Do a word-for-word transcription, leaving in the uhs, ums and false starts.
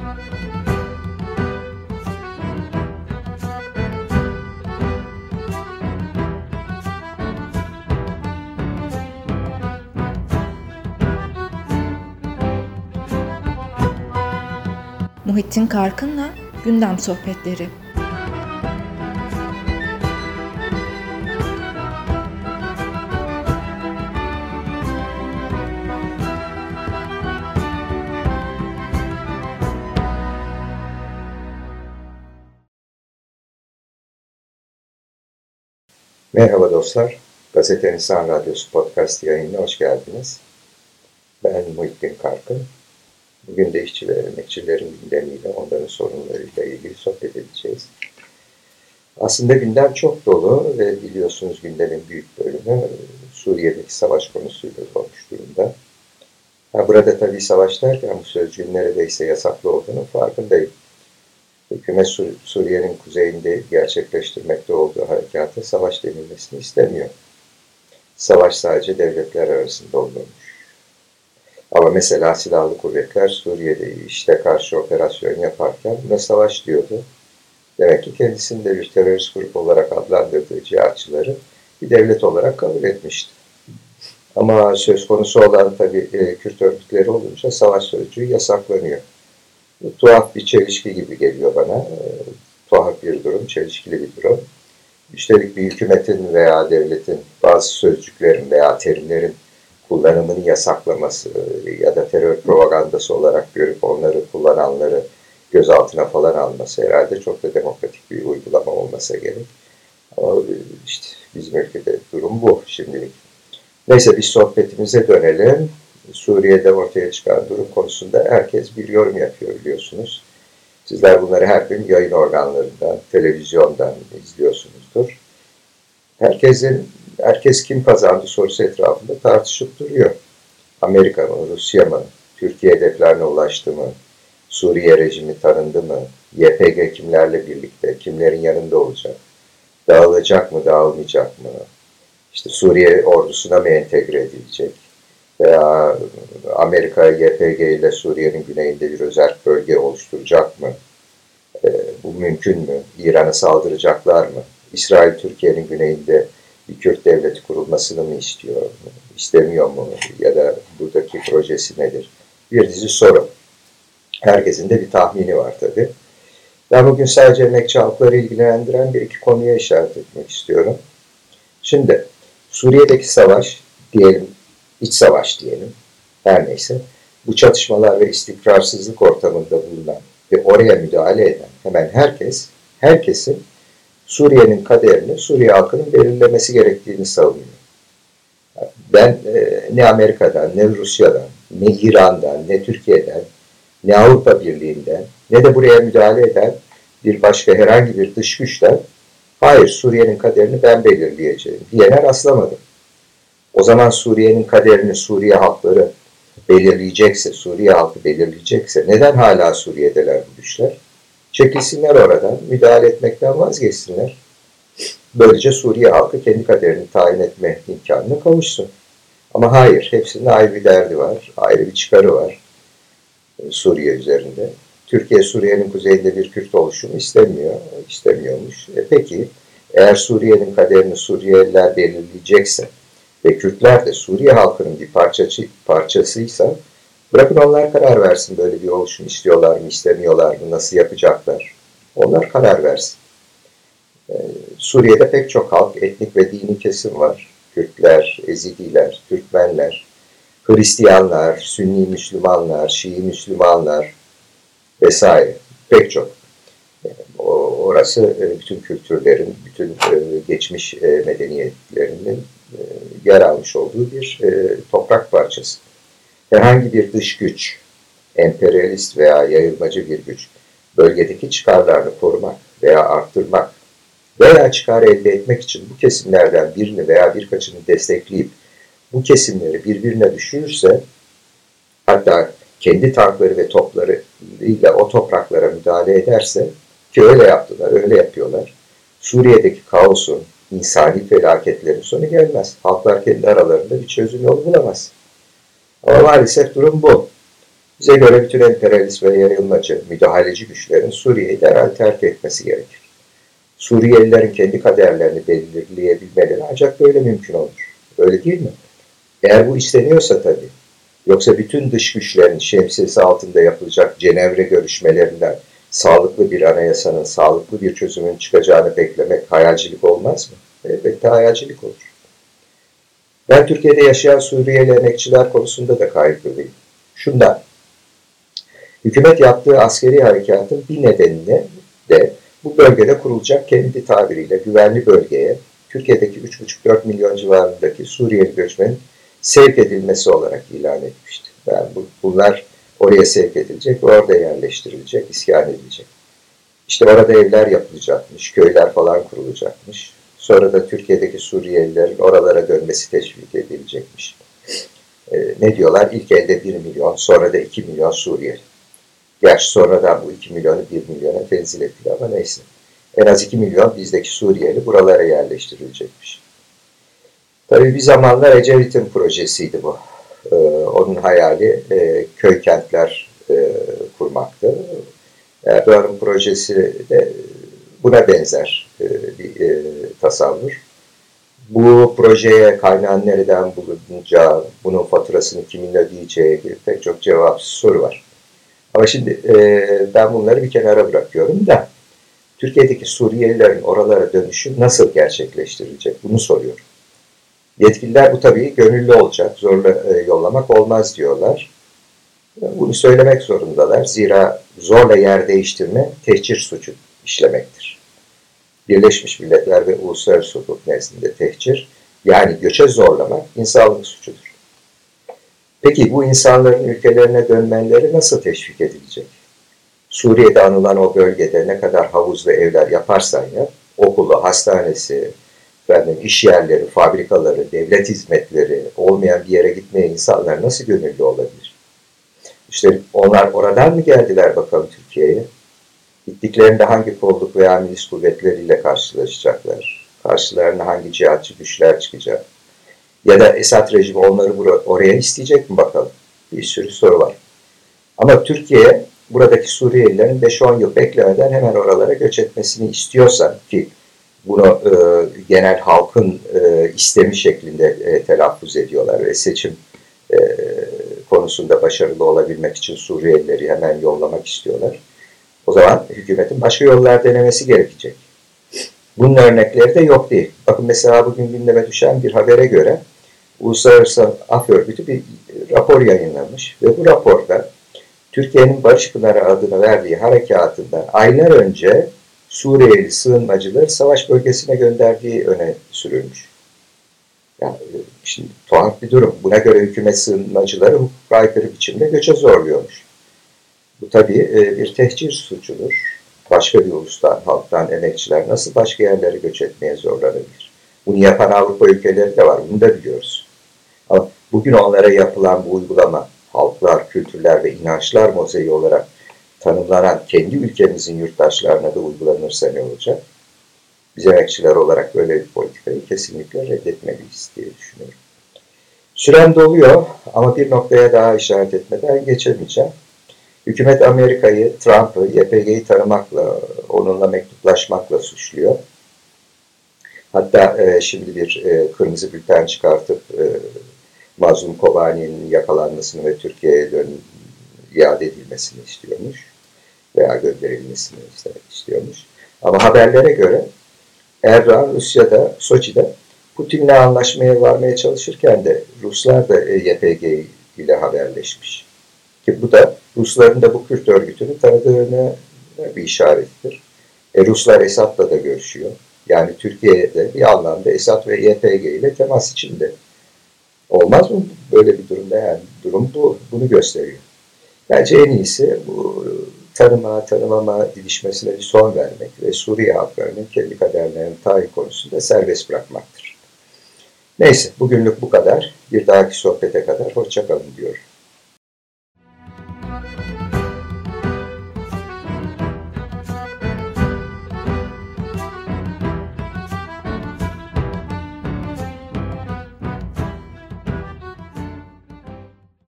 Muhittin Karkın'la Gündem Sohbetleri. Merhaba dostlar, Gazete İnsan Radyosu Podcast yayınına hoş geldiniz. Ben Muhittin Karkın. Bugün de işçi ve emekçilerin gündemiyle, onların sorunlarıyla ilgili sohbet edeceğiz. Aslında gündem çok dolu ve biliyorsunuz gündemin büyük bölümü Suriye'deki savaş konusuyla olmuş durumda. Ha, burada tabii savaş derken bu sözcüğün neredeyse yasaklı olduğunu farkındayım. Hükümet Sur- Suriye'nin kuzeyinde gerçekleştirmekte olduğu harekata savaş denilmesini istemiyor. Savaş sadece devletler arasında olurmuş. Ama mesela silahlı kuvvetler Suriye'de işte karşı operasyon yaparken buna savaş diyordu. Demek ki kendisini de bir terörist grup olarak adlandırdığı cihatçıları bir devlet olarak kabul etmişti. Ama söz konusu olan tabii e, Kürt örgütleri olunca savaş sözcüğü yasaklanıyor. Bu tuhaf bir çelişki gibi geliyor bana. E, tuhaf bir durum, çelişkili bir durum. Üstelik bir hükümetin veya devletin bazı sözcüklerin veya terimlerin kullanımını yasaklaması ya da terör propagandası olarak görüp onları kullananları gözaltına falan alması herhalde çok da demokratik bir uygulama olmasa gerek. Ama işte bizim ülkede durum bu şimdilik. Neyse biz sohbetimize dönelim. Suriye'de ortaya çıkan durum konusunda herkes bir yorum yapıyor biliyorsunuz. Sizler bunları her gün yayın organlarından, televizyondan izliyorsunuzdur. Herkesin, herkes kim kazandı sorusu etrafında tartışıp duruyor. Amerika mı, Rusya mı, Türkiye hedeflerine ulaştı mı, Suriye rejimi tanındı mı, Y P G kimlerle birlikte, kimlerin yanında olacak, dağılacak mı, dağılmayacak mı, işte Suriye ordusuna mı entegre edilecek veya Amerika Y P G ile Suriye'nin güneyinde bir özerk bölge oluşturacak mı, e, bu mümkün mü, İran'a saldıracaklar mı? İsrail, Türkiye'nin güneyinde bir Kürt devleti kurulmasını mı istiyor, istemiyor mu ya da buradaki projesi nedir? Bir dizi soru. Herkesin de bir tahmini var tabii. Ben bugün sadece emekçi halkları ilgilendiren bir iki konuya işaret etmek istiyorum. Şimdi Suriye'deki savaş diyelim, iç savaş diyelim, her neyse. Bu çatışmalar ve istikrarsızlık ortamında bulunan ve oraya müdahale eden hemen herkes, herkesin Suriye'nin kaderini Suriye halkının belirlemesi gerektiğini savunuyor. Ben e, ne Amerika'dan, ne Rusya'dan, ne İran'dan, ne Türkiye'den, ne Avrupa Birliği'nden, ne de buraya müdahale eden bir başka herhangi bir dış güçten hayır Suriye'nin kaderini ben belirleyeceğim diyene rastlamadım. O zaman Suriye'nin kaderini Suriye halkları belirleyecekse, Suriye halkı belirleyecekse neden hala Suriye'deler bu güçler? Çekilsinler oradan, müdahale etmekten vazgeçsinler. Böylece Suriye halkı kendi kaderini tayin etme imkanına kavuşsun. Ama hayır, hepsinin ayrı bir derdi var, ayrı bir çıkarı var Suriye üzerinde. Türkiye, Suriye'nin kuzeyinde bir Kürt oluşumu istemiyor, istemiyormuş. E peki, eğer Suriye'nin kaderini Suriyeliler belirleyecekse ve Kürtler de Suriye halkının bir parçası, parçasıysa, bırakın onlar karar versin böyle bir oluşum istiyorlar mı, istemiyorlar mı, nasıl yapacaklar. Onlar karar versin. Ee, Suriye'de pek çok halk, etnik ve dini kesim var. Kürtler, Ezidiler, Türkmenler, Hristiyanlar, Sünni Müslümanlar, Şii Müslümanlar vesaire. Pek çok. Orası bütün kültürlerin, bütün geçmiş medeniyetlerinin yer almış olduğu bir toprak parçası. Herhangi bir dış güç, emperyalist veya yayılmacı bir güç, bölgedeki çıkarlarını korumak veya arttırmak veya çıkar elde etmek için bu kesimlerden birini veya birkaçını destekleyip bu kesimleri birbirine düşürürse, hatta kendi tankları ve toplarıyla o topraklara müdahale ederse, ki öyle yaptılar, öyle yapıyorlar, Suriye'deki kaosun, insani felaketlerin sonu gelmez. Halklar kendi aralarında bir çözüm yolu bulamaz. Ama maalesef durum bu. Bize göre bütün emperyalist ve yayılmacı, müdahaleci güçlerin Suriye'yi derhal terk etmesi gerekir. Suriyelilerin kendi kaderlerini belirleyebilmeleri ancak böyle mümkün olur. Öyle değil mi? Eğer bu isteniyorsa tabii. Yoksa bütün dış güçlerin şemsiyesi altında yapılacak Cenevre görüşmelerinden sağlıklı bir anayasanın, sağlıklı bir çözümün çıkacağını beklemek hayalcilik olmaz mı? Elbette hayalcilik olur. Ben Türkiye'de yaşayan Suriyeli emekçiler konusunda da kaygılıyım. Şundan, hükümet yaptığı askeri harekatın bir nedenini de bu bölgede kurulacak kendi tabiriyle güvenli bölgeye Türkiye'deki üç buçuk dört milyon civarındaki Suriyeli göçmenin sevk edilmesi olarak ilan etmişti. Yani bu, bunlar oraya sevk edilecek ve orada yerleştirilecek, iskan edilecek. İşte orada evler yapılacakmış, köyler falan kurulacakmış. Sonra da Türkiye'deki Suriyelilerin oralara dönmesi teşvik edilecekmiş. Ee, ne diyorlar? İlk elde bir milyon, sonra da iki milyon Suriyeli. Gerçi sonradan bu iki milyonu bir milyona tenzil ettiler ama neyse. En az iki milyon bizdeki Suriyeli buralara yerleştirilecekmiş. Tabii bir zamanlar Ecevit'in projesiydi bu. Ee, onun hayali e, köy kentler e, kurmaktı. Erdoğan'ın projesi de buna benzer e, bir e, tasavvur. Bu projeye kaynağın nereden bulunacağı, bunun faturasını kimin ödeyeceği gibi pek çok cevapsız soru var. Ama şimdi e, ben bunları bir kenara bırakıyorum da Türkiye'deki Suriyelilerin oralara dönüşü nasıl gerçekleştirilecek bunu soruyorum. Yetkililer bu tabii gönüllü olacak, zorla e, yollamak olmaz diyorlar. Bunu söylemek zorundalar. Zira zorla yer değiştirme tehcir suçu işlemektir. Birleşmiş Milletler ve Uluslararası Hukuk nezdinde tehcir, yani göçe zorlamak insanlık suçudur. Peki bu insanların ülkelerine dönmeleri nasıl teşvik edilecek? Suriye'de anılan o bölgede ne kadar havuz ve evler yaparsan yap, okulu, hastanesi, efendim, iş yerleri, fabrikaları, devlet hizmetleri olmayan bir yere gitmeye insanlar nasıl gönüllü olabilir? İşte onlar oradan mı geldiler bakalım Türkiye'ye? Gittiklerinde hangi kolluk veya milis kuvvetleriyle karşılaşacaklar? Karşılarına hangi cihatçı güçler çıkacak? Ya da Esad rejimi onları oraya isteyecek mi bakalım? Bir sürü soru var. Ama Türkiye buradaki Suriyelilerin beş on yıl beklemeden hemen oralara göç etmesini istiyorsa ki bunu e, genel halkın e, istemi şeklinde e, telaffuz ediyorlar ve seçim e, konusunda başarılı olabilmek için Suriyelileri hemen yollamak istiyorlar. O zaman hükümetin başka yollar denemesi gerekecek. Bunun örnekleri de yok değil. Bakın mesela bugün gündeme düşen bir habere göre Uluslararası Af Örgütü bir rapor yayınlamış ve bu raporda Türkiye'nin Barış Pınarı adını verdiği harekatından aylar önce Suriyeli sığınmacıları savaş bölgesine gönderdiği öne sürülmüş. Yani şimdi tuhaf bir durum. Buna göre hükümet sığınmacıları hukuka aykırı biçimde göçe zorluyormuş. Bu tabii bir tehcir suçudur. Başka bir ulustan, halktan emekçiler nasıl başka yerlere göç etmeye zorlanabilir? Bunu yapan Avrupa ülkeleri de var, bunu da biliyoruz. Ama bugün onlara yapılan bu uygulama, halklar, kültürler ve inançlar mozaiği olarak tanımlanan kendi ülkemizin yurttaşlarına da uygulanırsa ne olacak? Biz emekçiler olarak böyle bir politikayı kesinlikle reddetmeliyiz diye düşünüyorum. Sürem doluyor ama bir noktaya daha işaret etmeden geçemeyeceğim. Hükümet Amerika'yı, Trump'ı, Y P G'yi tanımakla, onunla mektuplaşmakla suçluyor. Hatta e, şimdi bir e, kırmızı bülten çıkartıp e, Mazlum Kobani'nin yakalanmasını ve Türkiye'ye dön iade edilmesini istiyormuş. Veya gönderilmesini istiyormuş. Ama haberlere göre Erdoğan Rusya'da, Soçi'de Putin'le anlaşmaya varmaya çalışırken de Ruslar da Y P G ile haberleşmiş. Ki bu da Rusların da bu Kürt örgütünü tanıdığına bir işarettir. E, Ruslar Esad'la da görüşüyor. Yani Türkiye'de bir anlamda Esad ve Y P G ile temas içinde. Olmaz mı böyle bir durumda? Yani durum bu, bunu gösteriyor. Bence en iyisi bu tanıma, tanımama didişmesine bir son vermek ve Suriye halklarının kendi kaderlerinin tayin konusunda serbest bırakmaktır. Neyse, bugünlük bu kadar. Bir dahaki sohbete kadar hoşça kalın diyorum.